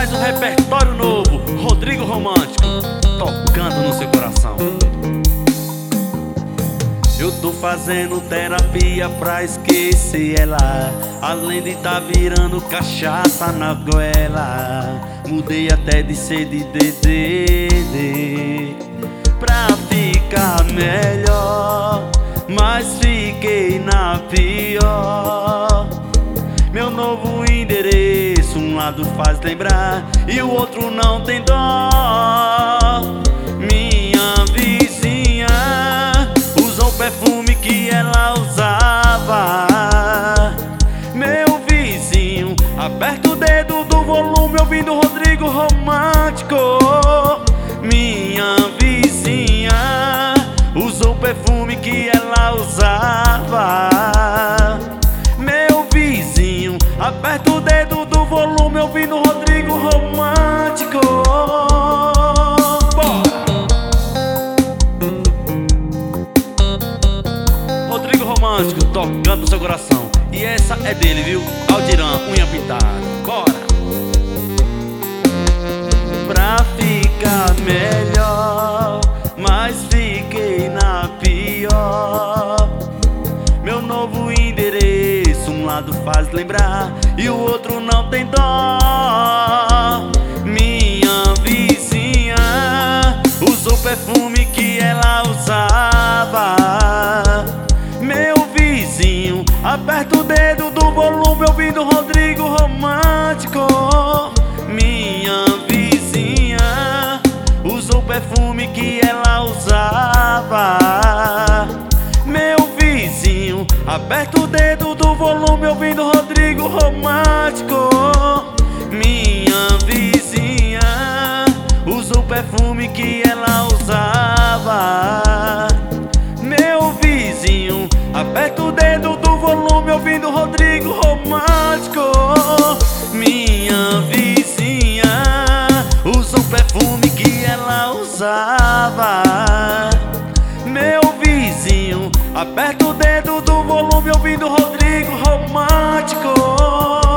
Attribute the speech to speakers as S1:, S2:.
S1: Mais um repertório novo, Rodrigo Romântico, tocando no seu coração. Eu tô fazendo terapia pra esquecer ela, além de tá virando cachaça na goela. Mudei até de C de DDD pra ficar melhor, mas fiquei na pior. Meu novo endereço, um lado faz lembrar e o outro não tem dó. Minha vizinha usa o perfume que ela usava. Meu vizinho aperta o dedo do volume ouvindo Rodrigo Romântico. Minha vizinha usa o perfume que ela usava. Meu vizinho aperta o dedo do volume ouvindo Rodrigo Romântico. Bora! Rodrigo Romântico tocando no seu coração. E essa é dele, viu? Aldiran, unha pintada. Bora! Pra ficar melhor, mas fiquei na pior. Meu novo endereço, um lado faz lembrar e o outro não tem dó. Minha vizinha usa o perfume que ela usava. Meu vizinho aperta o dedo do volume ouvindo Rodrigo Romântico. Minha vizinha usa o perfume que ela usava. Meu vizinho aperta o dedo do volume ouvindo Rodrigo Romântico. Minha vizinha usa o perfume que ela usava. Meu vizinho aperta o dedo do volume ouvindo Rodrigo Romântico. Minha vizinha usa o perfume que ela usava. Meu vizinho aperta o dedo do volume ouvindo Rodrigo Romântico.